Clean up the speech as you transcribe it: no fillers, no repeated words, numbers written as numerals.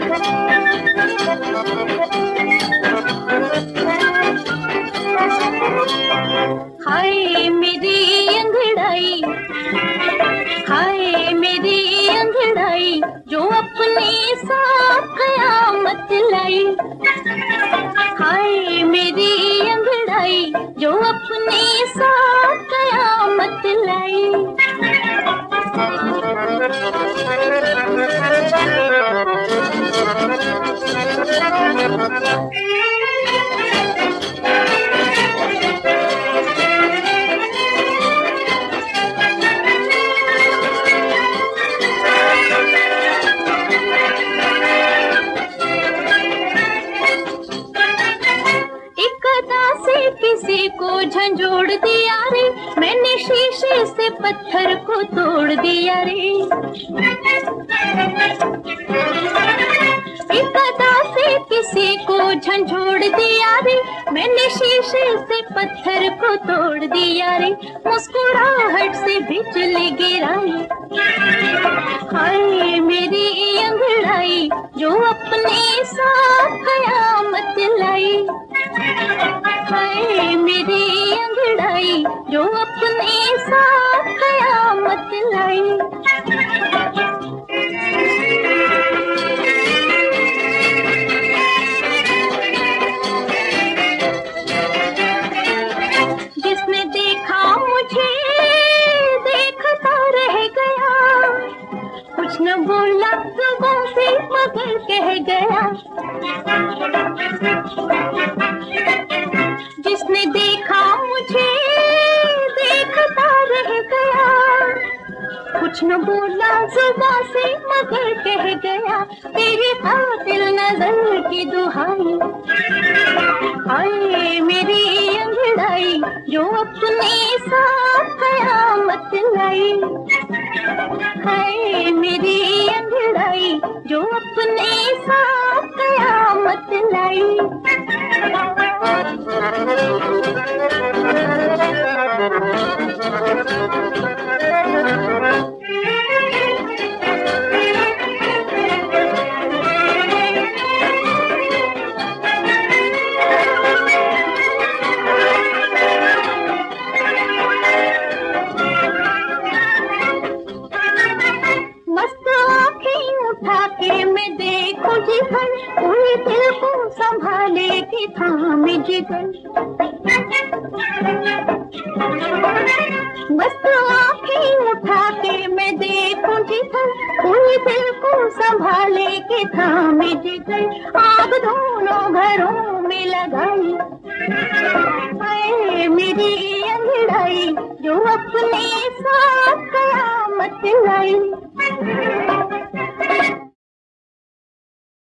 हाय मेरी अंगड़ाई, हाय मेरी अंगड़ाई, जो अपने साथ कयामत लाई। हाय मेरी अंगड़ाई, जो अपने साथ कयामत लाई। किसी को झंझोड़ दिया रे, मैंने शीशे से पत्थर को तोड़ दिया रे। एक अदा से किसी को झंझोड़ दिया रे, मैंने शीशे से पत्थर को तोड़ दिया रे। मुस्कुराहट से बिजली गिराई, हाय मेरी अंगड़ाई, जो अपने साथ कयामत लाई। हाय मेरी अंगड़ाई, जो अपने साथ कयामत लाई। जिसने देखा मुझे देखता रह गया, कुछ न बोला जुबान से मगर कह गया। जिसने देखा मुझे देखता रह गया, कुछ न बोला जुबान से मगर कह गया। तेरी कातिल नजर की दुहाई, हाय मेरी अंगड़ाई, जो अपने साथ कयामत लाई। हाय मेरी अंगड़ाई, जो अपने साथ कयामत लाई। उठा के मैं देखूं जिधर, कोई दिल को संभाले कि थामे जिधर। मस्त आँखें उठा के मैं देखूं जिधर, कोई दिल को संभाले कि थामे जिधर। आग दोनों घरों में लगाई, हाय मेरी अंगड़ाई, जो अपने साथ कयामत लाई।